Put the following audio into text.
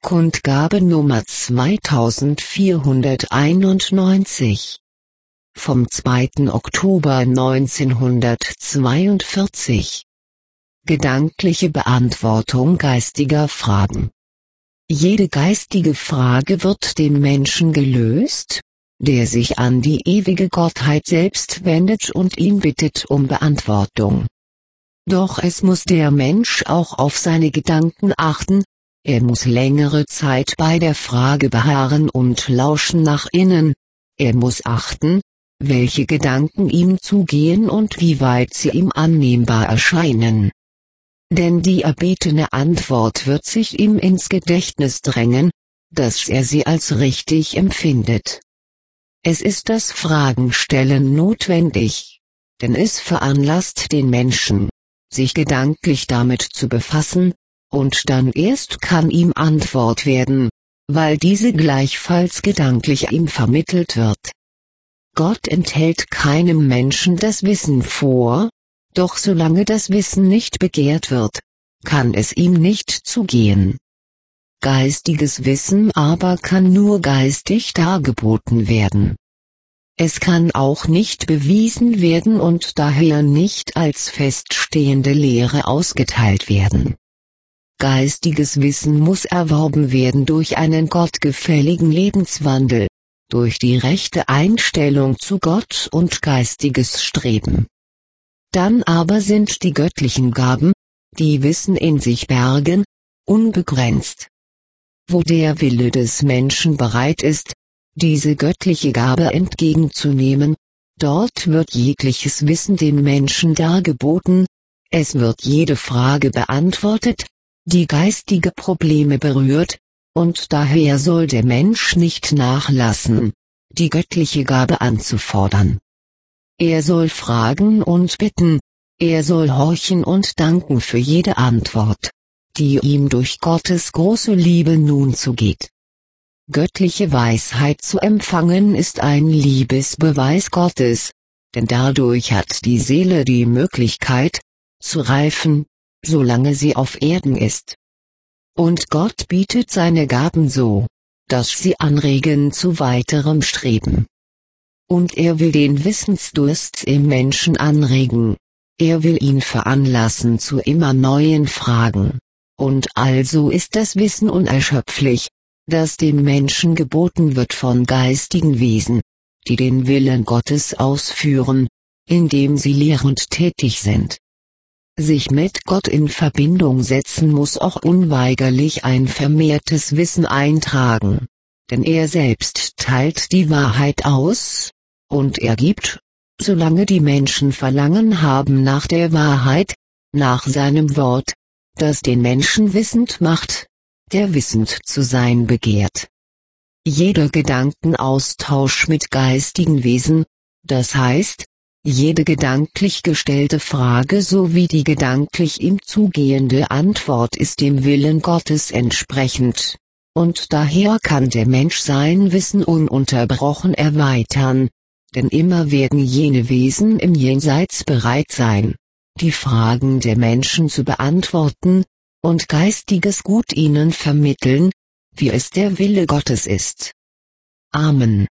Kundgabe Nummer 2491 vom 2. Oktober 1942. Gedankliche Beantwortung geistiger Fragen. Jede geistige Frage wird dem Menschen gelöst, der sich an die ewige Gottheit selbst wendet und ihn bittet um Beantwortung. Doch es muss der Mensch auch auf seine Gedanken achten, er muss längere Zeit bei der Frage beharren und lauschen nach innen, er muss achten, welche Gedanken ihm zugehen und wie weit sie ihm annehmbar erscheinen. Denn die erbetene Antwort wird sich ihm ins Gedächtnis drängen, dass er sie als richtig empfindet. Es ist das Fragenstellen notwendig, denn es veranlasst den Menschen, sich gedanklich damit zu befassen, und dann erst kann ihm Antwort werden, weil diese gleichfalls gedanklich ihm vermittelt wird. Gott enthält keinem Menschen das Wissen vor, doch solange das Wissen nicht begehrt wird, kann es ihm nicht zugehen. Geistiges Wissen aber kann nur geistig dargeboten werden. Es kann auch nicht bewiesen werden und daher nicht als feststehende Lehre ausgeteilt werden. Geistiges Wissen muss erworben werden durch einen gottgefälligen Lebenswandel, durch die rechte Einstellung zu Gott und geistiges Streben. Dann aber sind die göttlichen Gaben, die Wissen in sich bergen, unbegrenzt. Wo der Wille des Menschen bereit ist, diese göttliche Gabe entgegenzunehmen, dort wird jegliches Wissen dem Menschen dargeboten, es wird jede Frage beantwortet, die geistige Probleme berührt, und daher soll der Mensch nicht nachlassen, die göttliche Gabe anzufordern. Er soll fragen und bitten, er soll horchen und danken für jede Antwort, die ihm durch Gottes große Liebe nun zugeht. Göttliche Weisheit zu empfangen ist ein Liebesbeweis Gottes, denn dadurch hat die Seele die Möglichkeit, zu reifen, solange sie auf Erden ist. Und Gott bietet seine Gaben so, dass sie anregen zu weiterem Streben. Und er will den Wissensdurst im Menschen anregen, er will ihn veranlassen zu immer neuen Fragen. Und also ist das Wissen unerschöpflich, das dem Menschen geboten wird von geistigen Wesen, die den Willen Gottes ausführen, indem sie lehrend tätig sind. Sich mit Gott in Verbindung setzen muss auch unweigerlich ein vermehrtes Wissen eintragen, denn er selbst teilt die Wahrheit aus, und er gibt, solange die Menschen Verlangen haben nach der Wahrheit, nach seinem Wort, das den Menschen wissend macht, der wissend zu sein begehrt. Jeder Gedankenaustausch mit geistigen Wesen, das heißt, jede gedanklich gestellte Frage sowie die gedanklich ihm zugehende Antwort ist dem Willen Gottes entsprechend, und daher kann der Mensch sein Wissen ununterbrochen erweitern, denn immer werden jene Wesen im Jenseits bereit sein, die Fragen der Menschen zu beantworten, und geistiges Gut ihnen vermitteln, wie es der Wille Gottes ist. Amen.